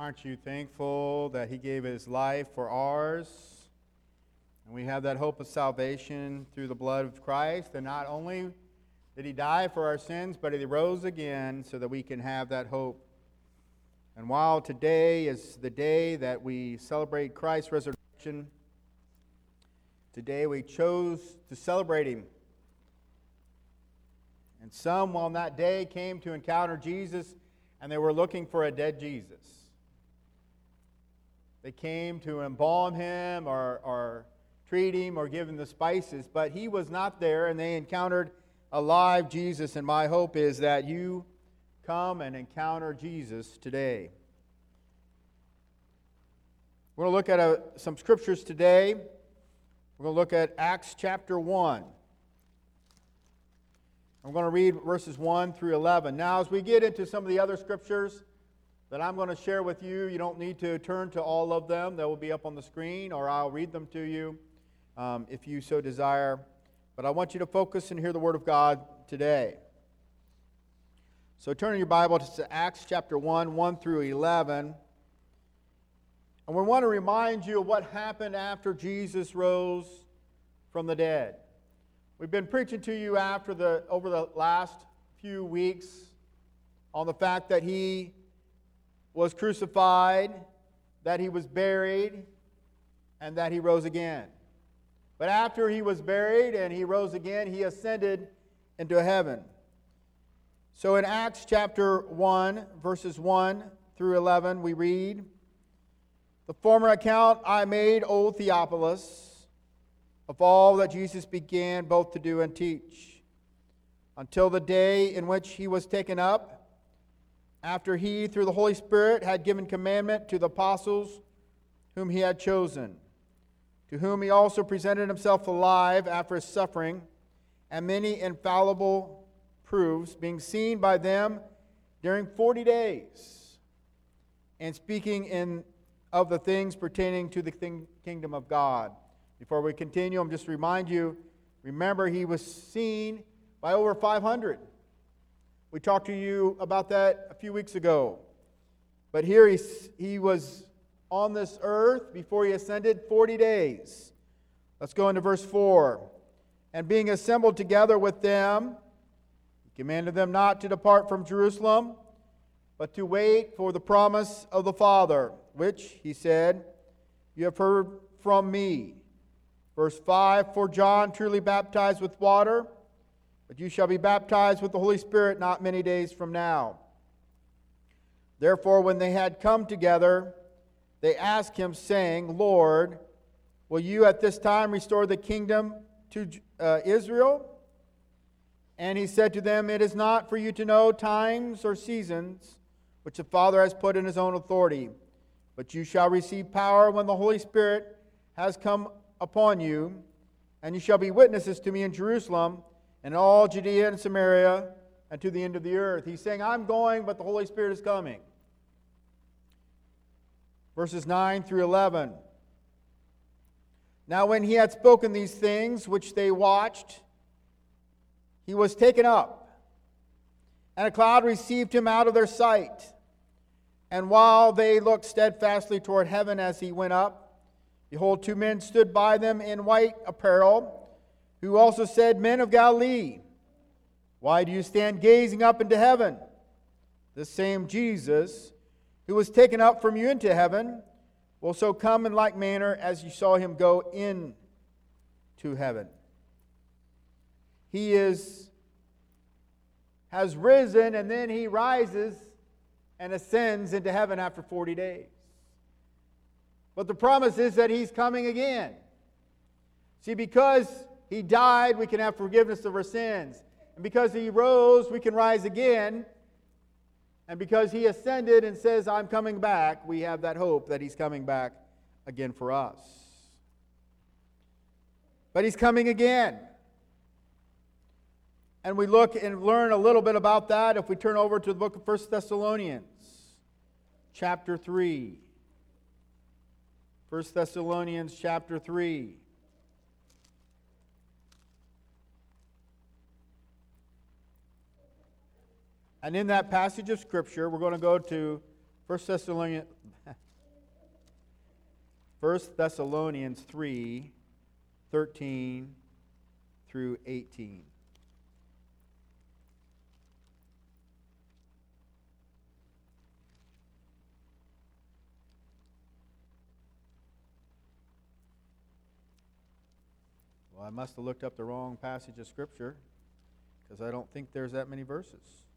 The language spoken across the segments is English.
Aren't you thankful that He gave His life for ours? And we have that hope of salvation through the blood of Christ. And not only did He die for our sins, but He rose again so that we can have that hope. And while today is the day that we celebrate Christ's resurrection, today we chose to celebrate Him. And some on that day came to encounter Jesus, and they were looking for a dead Jesus. They came to embalm Him or treat Him or give Him the spices, but He was not there, and they encountered a live Jesus. And my hope is that you come and encounter Jesus today. We're going to look at some scriptures today. We're going to look at Acts chapter 1. I'm going to read verses 1 through 11. Now, as we get into some of the other scriptures that I'm going to share with you, you don't need to turn to all of them. They will be up on the screen, or I'll read them to you if you so desire. But I want you to focus and hear the Word of God today. So turn in your Bible to Acts chapter 1, 1 through 11. And we want to remind you of what happened after Jesus rose from the dead. We've been preaching to you over the last few weeks on the fact that He was crucified, that He was buried, and that He rose again. But after He was buried and He rose again, He ascended into heaven. So in Acts chapter 1, verses 1 through 11, we read, "The former account I made, O Theophilus, of all that Jesus began both to do and teach, until the day in which He was taken up, after He, through the Holy Spirit, had given commandment to the apostles whom He had chosen, to whom He also presented Himself alive after His suffering, and many infallible proofs, being seen by them during 40 days, and speaking of the things pertaining to the kingdom of God." Before we continue, I'm just remind you, remember He was seen by over 500. We talked to you about that a few weeks ago. But here he was on this earth before He ascended 40 days. Let's go into verse 4. "And being assembled together with them, He commanded them not to depart from Jerusalem, but to wait for the promise of the Father, which," He said, "you have heard from me." Verse 5, "For John truly baptized with water, but you shall be baptized with the Holy Spirit not many days from now." Therefore, when they had come together, they asked Him, saying, "Lord, will you at this time restore the kingdom to Israel?" And He said to them, "It is not for you to know times or seasons which the Father has put in His own authority, but you shall receive power when the Holy Spirit has come upon you, and you shall be witnesses to me in Jerusalem, and all Judea and Samaria, and to the end of the earth." He's saying, I'm going, but the Holy Spirit is coming. Verses 9 through 11. "Now when He had spoken these things, which they watched, He was taken up, and a cloud received Him out of their sight. And while they looked steadfastly toward heaven as He went up, behold, two men stood by them in white apparel, who also said, 'Men of Galilee, why do you stand gazing up into heaven? This same Jesus, who was taken up from you into heaven, will so come in like manner as you saw Him go into heaven.'" He has risen, and then He rises and ascends into heaven after 40 days. But the promise is that He's coming again. See, because He died, we can have forgiveness of our sins. And because He rose, we can rise again. And because He ascended and says, I'm coming back, we have that hope that He's coming back again for us. But He's coming again. And we look and learn a little bit about that if we turn over to the book of 1 Thessalonians, chapter 3. 1 Thessalonians, chapter 3. And in that passage of Scripture, we're going to go to 1 1 Thessalonians 3, 13 through 18. Well, I must have looked up the wrong passage of Scripture, because I don't think there's that many verses.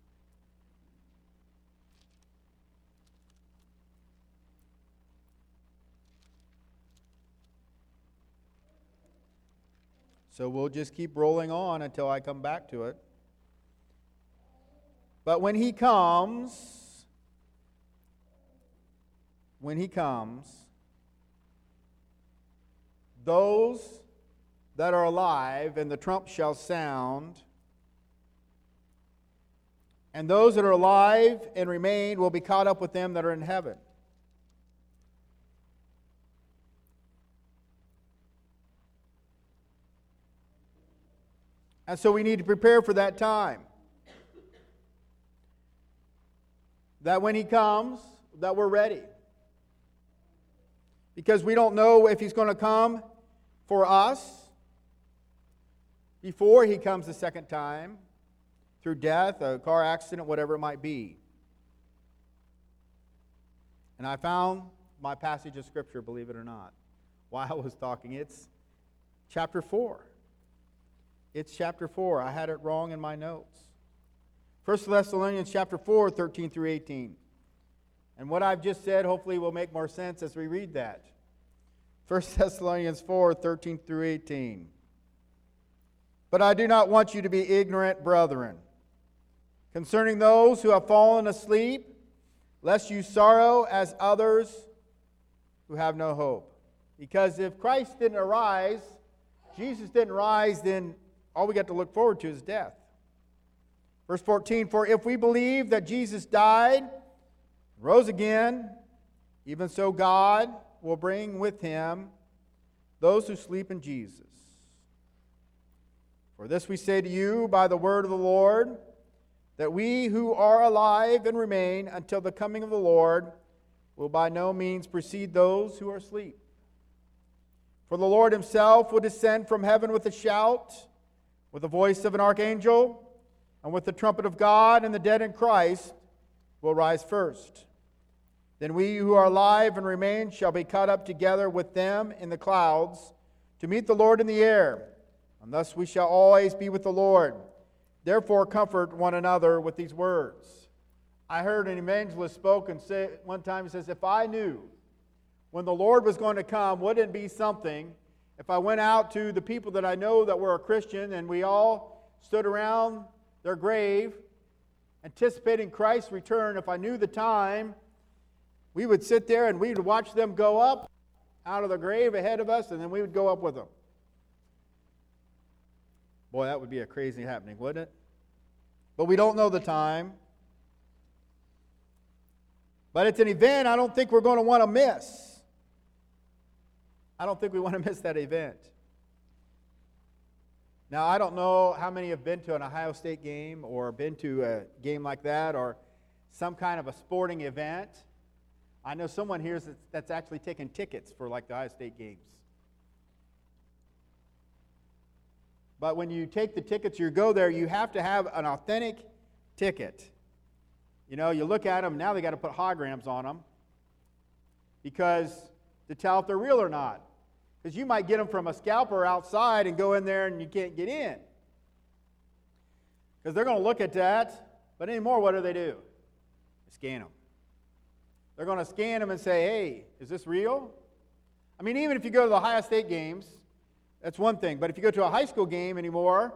So we'll just keep rolling on until I come back to it. But when he comes, those that are alive, and the trump shall sound, and those that are alive and remain will be caught up with them that are in heaven. And so we need to prepare for that time. That when he comes, that we're ready. Because we don't know if he's going to come for us before he comes the second time, through death, a car accident, whatever it might be. And I found my passage of Scripture, believe it or not, while I was talking. It's chapter 4. It's chapter 4. I had it wrong in my notes. 1 Thessalonians chapter 4, 13 through 18. And what I've just said hopefully will make more sense as we read that. 1 Thessalonians 4, 13 through 18. But I do not want you to be ignorant, brethren, concerning those who have fallen asleep, lest you sorrow as others who have no hope. Because if Christ didn't arise, Jesus didn't rise, then all we got to look forward to is death. Verse 14, for if we believe that Jesus died, rose again, even so God will bring with him those who sleep in Jesus. For this we say to you by the word of the Lord, that we who are alive and remain until the coming of the Lord will by no means precede those who are asleep. For the Lord himself will descend from heaven with a shout, with the voice of an archangel, and with the trumpet of God, and the dead in Christ will rise first. Then we who are alive and remain shall be caught up together with them in the clouds to meet the Lord in the air, and thus we shall always be with the Lord. Therefore comfort one another with these words. I heard an evangelist spoke and say one time, he says, if I knew when the Lord was going to come, wouldn't it be something if I went out to the people that I know that were a Christian and we all stood around their grave anticipating Christ's return, if I knew the time, we would sit there and we would watch them go up out of the grave ahead of us, and then we would go up with them. Boy, that would be a crazy happening, wouldn't it? But we don't know the time. But it's an event I don't think we're going to want to miss. I don't think we want to miss that event. Now, I don't know how many have been to an Ohio State game or been to a game like that or some kind of a sporting event. I know someone here that's actually taken tickets for like the Ohio State games. But when you take the tickets, you go there, you have to have an authentic ticket. You know, you look at them, now they got to put holograms on them because to tell if they're real or not. Because you might get them from a scalper outside and go in there and you can't get in. Because they're going to look at that, but anymore, what do? They scan them. They're going to scan them and say, hey, is this real? I mean, even if you go to the Ohio State games, that's one thing. But if you go to a high school game anymore,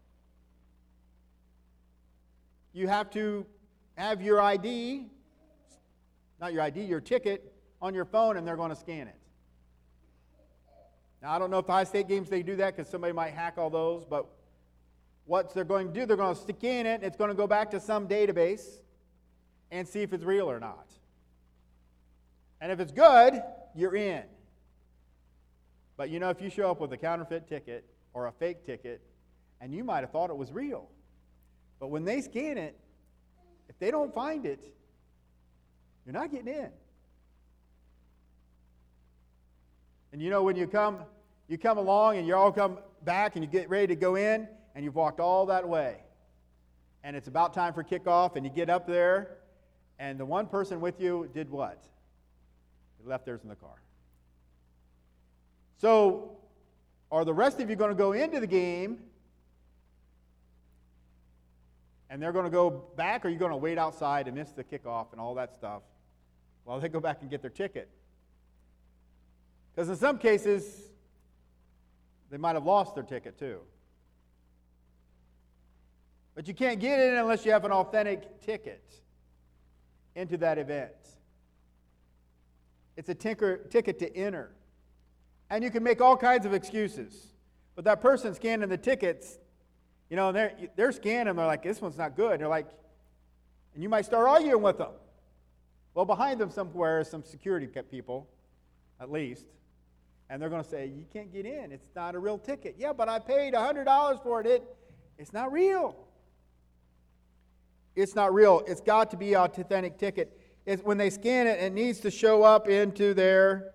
you have to have your ID, not your ID, your ticket on your phone, and they're going to scan it. Now, I don't know if the Ohio State games, they do that because somebody might hack all those, but what they're going to do, they're going to scan it, and it's going to go back to some database and see if it's real or not. And if it's good, you're in. But you know, if you show up with a counterfeit ticket or a fake ticket, and you might have thought it was real, but when they scan it, if they don't find it, you're not getting in. And when you come along and you all come back and you get ready to go in and you've walked all that way. And it's about time for kickoff and you get up there and the one person with you did what? They left theirs in the car. So, are the rest of you going to go into the game and they're going to go back, or are you going to wait outside and miss the kickoff and all that stuff while they go back and get their ticket? Because in some cases, they might have lost their ticket too. But you can't get in unless you have an authentic ticket into that event. It's a ticket to enter. And you can make all kinds of excuses. But that person scanning the tickets, they're scanning them. They're like, this one's not good. And they're like, and you might start arguing with them. Well, behind them somewhere is some security people, at least. And they're going to say, you can't get in. It's not a real ticket. Yeah, but I paid $100 for it. It's not real. It's not real. It's got to be an authentic ticket. When they scan it, it needs to show up into their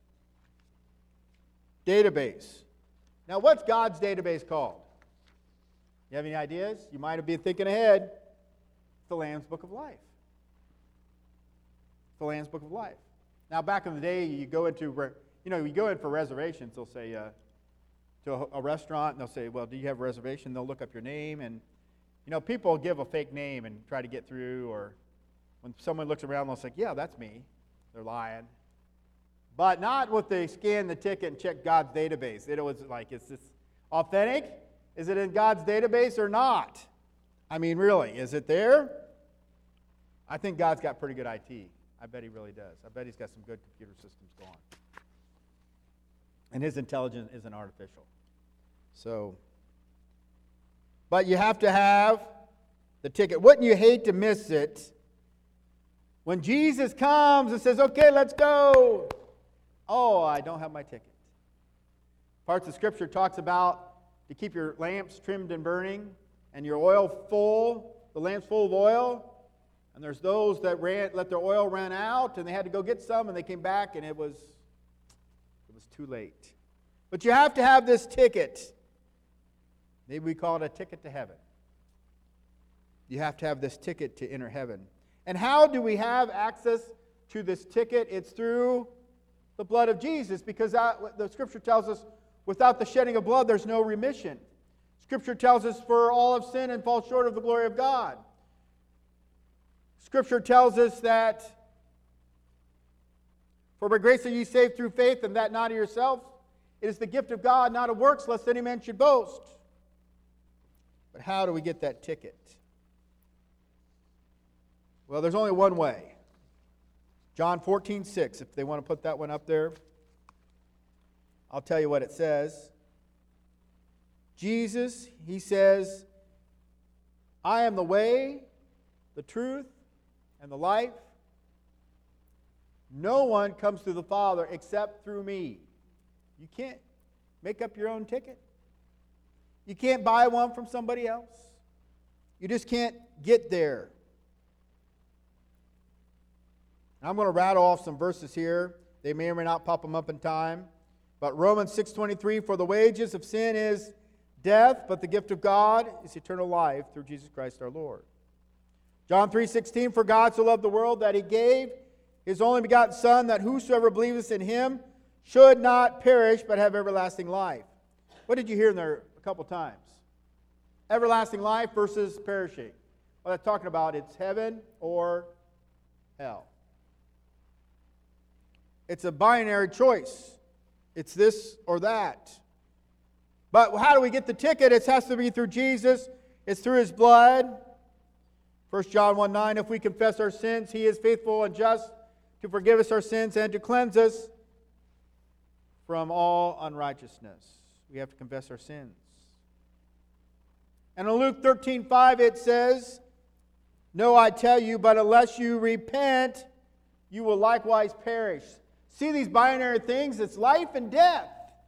database. Now, what's God's database called? You have any ideas? You might have been thinking ahead. It's the Lamb's Book of Life. It's the Lamb's Book of Life. Now, back in the day, you go in for reservations. They'll say to a restaurant, and they'll say, well, do you have a reservation? They'll look up your name, and people give a fake name and try to get through, or when someone looks around, they'll say, yeah, that's me. They're lying. But not what they scan the ticket and check God's database. It was like, is this authentic? Is it in God's database or not? I mean, really, is it there? I think God's got pretty good IT. I bet he really does. I bet he's got some good computer systems going. And his intelligence isn't artificial. But you have to have the ticket. Wouldn't you hate to miss it when Jesus comes and says, okay, let's go? Oh, I don't have my ticket. Parts of Scripture talks about to keep your lamps trimmed and burning and your oil full, the lamp's full of oil. And there's those that let their oil run out and they had to go get some and they came back and it was too late. But you have to have this ticket. Maybe we call it a ticket to heaven. You have to have this ticket to enter heaven. And how do we have access to this ticket? It's through the blood of Jesus, because the Scripture tells us without the shedding of blood there's no remission. Scripture tells us for all have sinned and fall short of the glory of God. Scripture tells us that for by grace are ye saved through faith, and that not of yourselves. It is the gift of God, not of works, lest any man should boast. But how do we get that ticket? Well, there's only one way. John 14:6, if they want to put that one up there. I'll tell you what it says. Jesus, he says, I am the way, the truth, and the life. No one comes to the Father except through me. You can't make up your own ticket. You can't buy one from somebody else. You just can't get there. I'm going to rattle off some verses here. They may or may not pop them up in time. But Romans 6:23, for the wages of sin is death, but the gift of God is eternal life through Jesus Christ our Lord. John 3:16, for God so loved the world that he gave his only begotten Son, that whosoever believeth in him should not perish, but have everlasting life. What did you hear in there a couple times? Everlasting life versus perishing. What I'm talking about, it's heaven or hell. It's a binary choice. It's this or that. But how do we get the ticket? It has to be through Jesus. It's through his blood. 1 John 1:9, if we confess our sins, he is faithful and just to forgive us our sins and to cleanse us from all unrighteousness. We have to confess our sins. And in Luke 13:5 it says, no, I tell you, but unless you repent, you will likewise perish. See these binary things? It's life and death.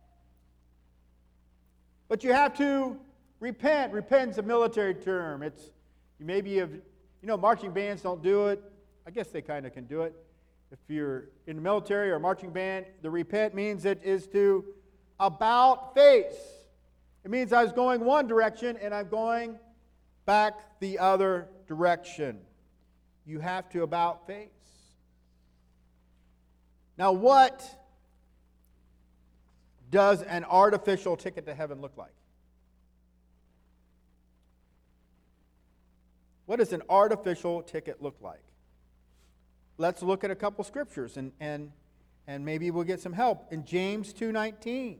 But you have to repent. Repent's a military term. It's marching bands don't do it. I guess they kind of can do it. If you're in the military or marching band, the repent means it is to about face. It means I was going one direction and I'm going back the other direction. You have to about face. Now, what does an artificial ticket to heaven look like? What does an artificial ticket look like? Let's look at a couple scriptures and maybe we'll get some help. In James 2:19.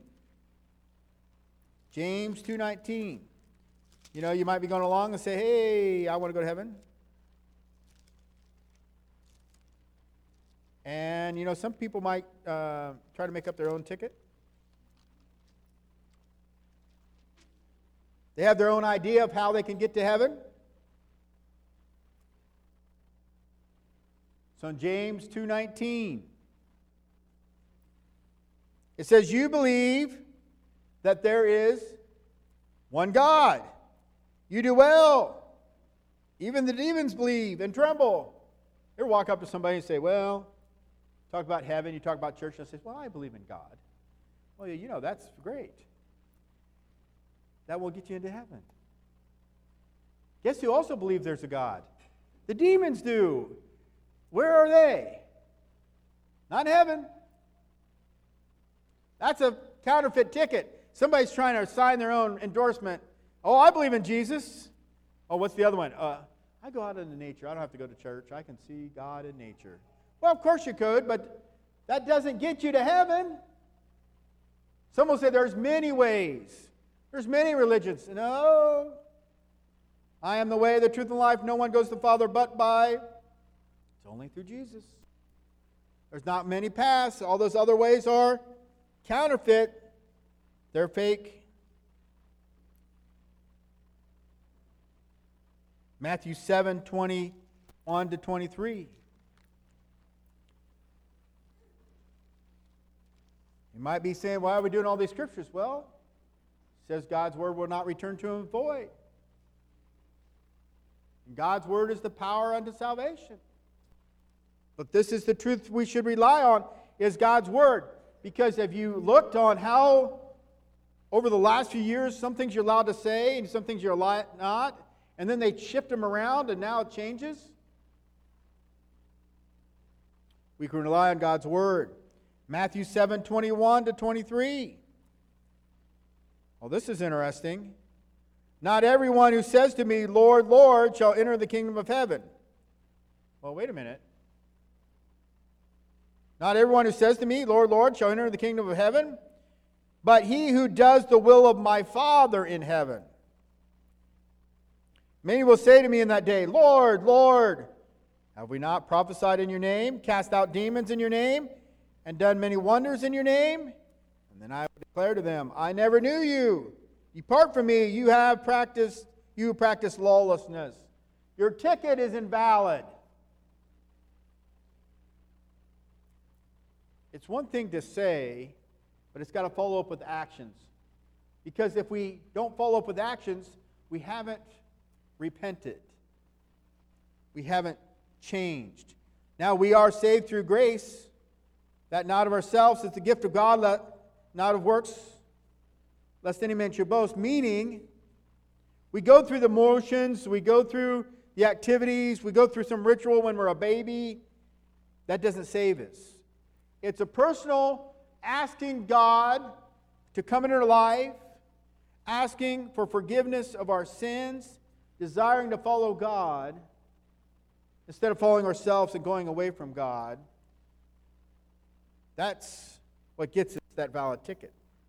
James 2:19. You know, you might be going along and say, hey, I want to go to heaven. And, you know, some people might try to make up their own ticket. They have their own idea of how they can get to heaven. So in James 2:19, it says, you believe that there is one God. You do well. Even the demons believe and tremble. You ever walk up to somebody and say, well, talk about heaven, you talk about church, and say, well, I believe in God. Well, you know, that's great. That will get you into heaven. Guess who also believes there's a God? The demons do. Where are they? Not in heaven. That's a counterfeit ticket. Somebody's trying to sign their own endorsement. Oh, I believe in Jesus. Oh, what's the other one? I go out into nature. I don't have to go to church. I can see God in nature. Well, of course you could, but that doesn't get you to heaven. Some will say there's many ways. There's many religions. No. I am the way, the truth, and life. No one goes to the Father but by. It's only through Jesus. There's not many paths. All those other ways are counterfeit. They're fake. Matthew 7:21-23. You might be saying, why are we doing all these scriptures? Well, it says God's word will not return to him void. And God's word is the power unto salvation. But this is the truth we should rely on, is God's word. Because if you looked on how, over the last few years, some things you're allowed to say and some things you're not, and then they shift them around and now it changes, we can rely on God's word. Matthew 7:21-23. Well, this is interesting. Not everyone who says to me, Lord, Lord, shall enter the kingdom of heaven. Well, wait a minute. Not everyone who says to me, Lord, Lord, shall enter the kingdom of heaven, but he who does the will of my Father in heaven. Many will say to me in that day, Lord, Lord, have we not prophesied in your name, cast out demons in your name, and done many wonders in your name? And then I will declare to them, I never knew you. Depart from me, you who practice lawlessness. Your ticket is invalid. It's one thing to say, but it's got to follow up with actions. Because if we don't follow up with actions, we haven't repented. We haven't changed. Now we are saved through grace, that not of ourselves, it's the gift of God, not of works, lest any man should boast. Meaning, we go through the motions, we go through the activities, we go through some ritual when we're a baby. That doesn't save us. It's a personal asking God to come into our life, asking for forgiveness of our sins, desiring to follow God instead of following ourselves and going away from God. That's what gets us that valid ticket.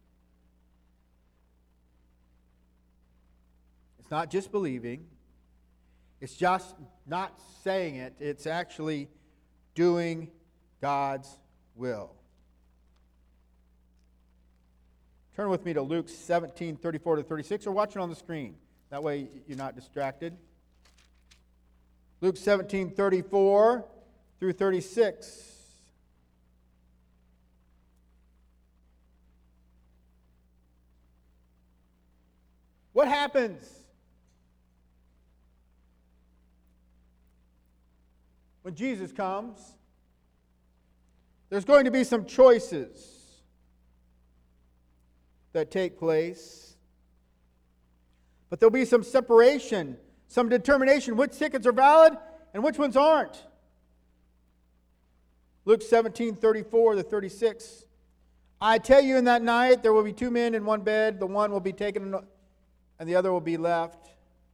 It's not just believing. It's just not saying it. It's actually doing God's will. Turn with me to Luke 17:34-36, or watch it on the screen. That way you're not distracted. Luke 17:34-36. What happens when Jesus comes There's going to be some choices that take place. But there'll be some separation, some determination which tickets are valid and which ones aren't. Luke 17:34-36. I tell you, in that night there will be two men in one bed. The one will be taken and the other will be left.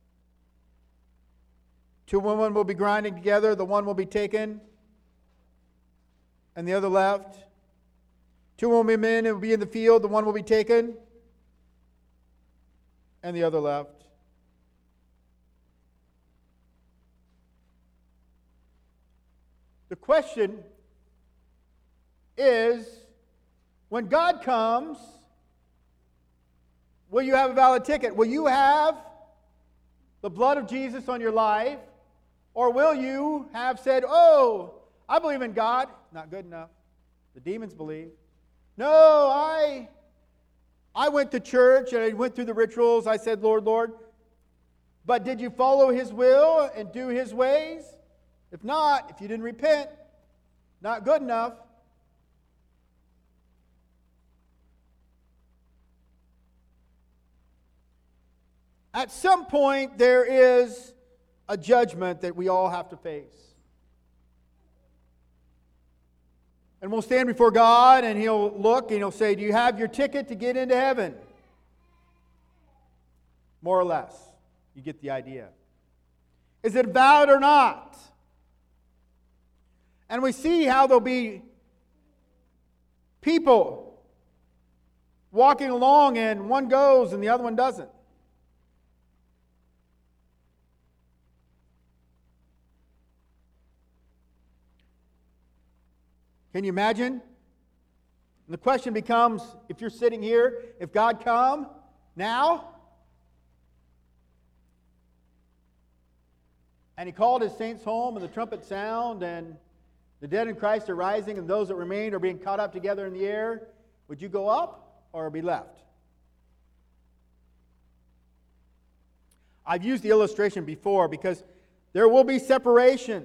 Two women will be grinding together. The one will be taken and the other left. Two men will be in the field. The one will be taken and the other left. The question is, when God comes, will you have a valid ticket? Will you have the blood of Jesus on your life? Or will you have said, oh, I believe in God. Not good enough. The demons believe. No, I went to church and I went through the rituals. I said, Lord, Lord. But did you follow His will and do His ways? If not, if you didn't repent, not good enough. At some point, there is a judgment that we all have to face. And we'll stand before God and He'll look and He'll say, do you have your ticket to get into heaven? More or less. You get the idea. Is it valid or not? And we see how there'll be people walking along and one goes and the other one doesn't. Can you imagine? And the question becomes, if you're sitting here, if God come now, and He called His saints home, and the trumpet sound, and the dead in Christ are rising, and those that remain are being caught up together in the air, would you go up or be left? I've used the illustration before because there will be separations.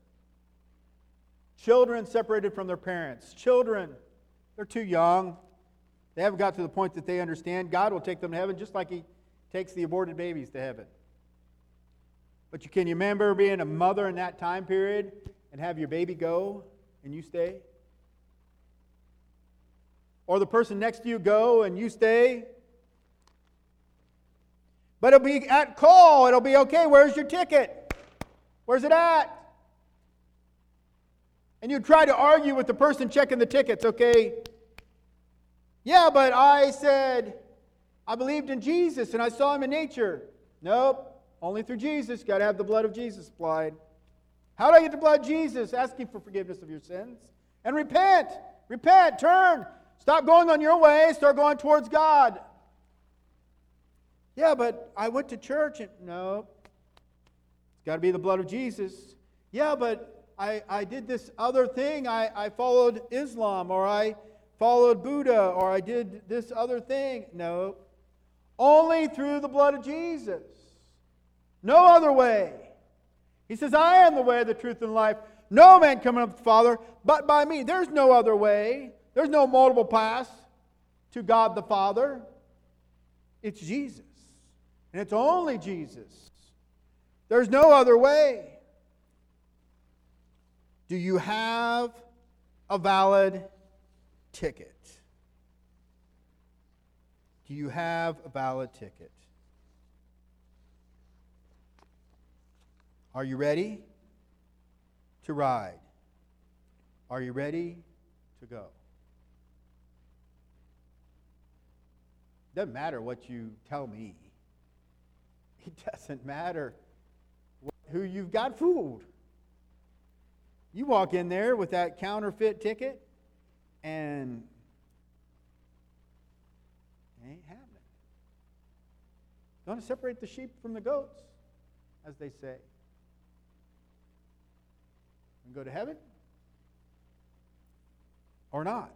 Children separated from their parents. Children, they're too young. They haven't got to the point that they understand. God will take them to heaven just like He takes the aborted babies to heaven. But can you remember being a mother in that time period and have your baby go and you stay? Or the person next to you go and you stay? But it'll be at call. It'll be, okay, where's your ticket? Where's it at? And you try to argue with the person checking the tickets, okay? Yeah, but I said I believed in Jesus and I saw Him in nature. Nope, only through Jesus. Got to have the blood of Jesus applied. How do I get the blood of Jesus? Asking for forgiveness of your sins. And repent. Repent, turn. Stop going on your way, start going towards God. Yeah, but I went to church and no. It's got to be the blood of Jesus. Yeah, but I did this other thing. I followed Islam, or I followed Buddha, or I did this other thing. No. Only through the blood of Jesus. No other way. He says, I am the way, the truth, and life. No man coming up to the Father but by me. There's no other way. There's no multiple paths to God the Father. It's Jesus. And it's only Jesus. There's no other way. Do you have a valid ticket? Do you have a valid ticket? Are you ready to ride? Are you ready to go? Doesn't matter what you tell me. It doesn't matter who you've got fooled. You walk in there with that counterfeit ticket and it ain't happening. Don't separate the sheep from the goats, as they say. And go to heaven or not.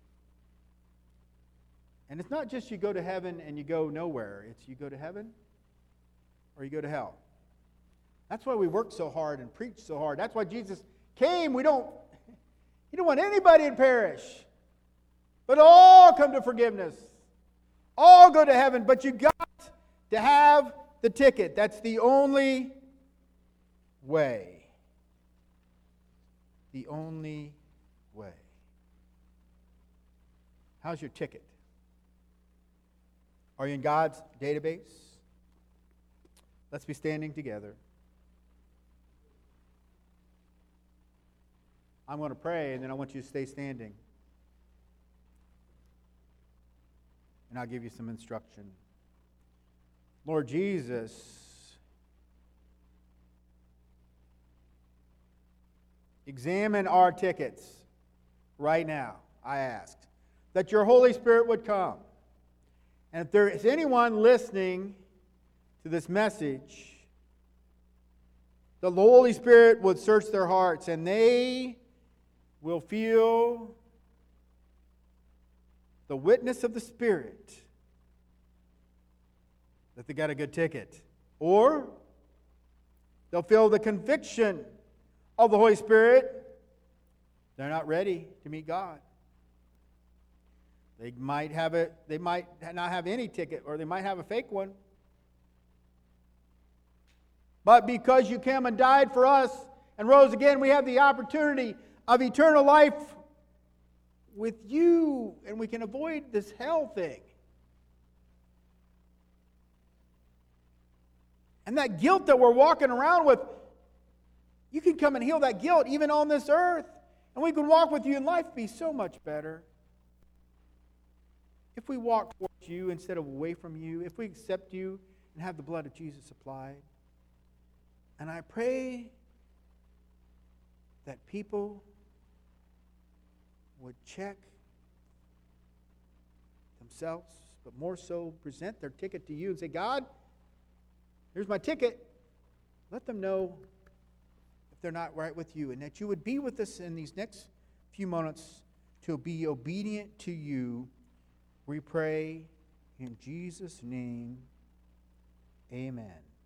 And it's not just you go to heaven and you go nowhere. It's you go to heaven or you go to hell. That's why we work so hard and preach so hard. That's why Jesus came. You don't want anybody to perish, but all come to forgiveness. All go to heaven, but you got to have the ticket. That's the only way. The only way. How's your ticket? Are you in God's database? Let's be standing together. I'm going to pray, and then I want you to stay standing. And I'll give you some instruction. Lord Jesus, examine our tickets right now, I ask. That your Holy Spirit would come. And if there is anyone listening to this message, the Holy Spirit would search their hearts and they will feel the witness of the Spirit that they got a good ticket. Or they'll feel the conviction of the Holy Spirit. They're not ready to meet God. They might not have any ticket, or they might have a fake one. But because you came and died for us and rose again, we have the opportunity of eternal life with you, and we can avoid this hell thing. And that guilt that we're walking around with, you can come and heal that guilt even on this earth. And we can walk with you, and life be so much better. If we walk towards you instead of away from you, if we accept you and have the blood of Jesus applied. And I pray that people would check themselves, but more so present their ticket to you and say, God, here's my ticket. Let them know if they're not right with you, and that you would be with us in these next few moments to be obedient to you. We pray in Jesus' name, amen.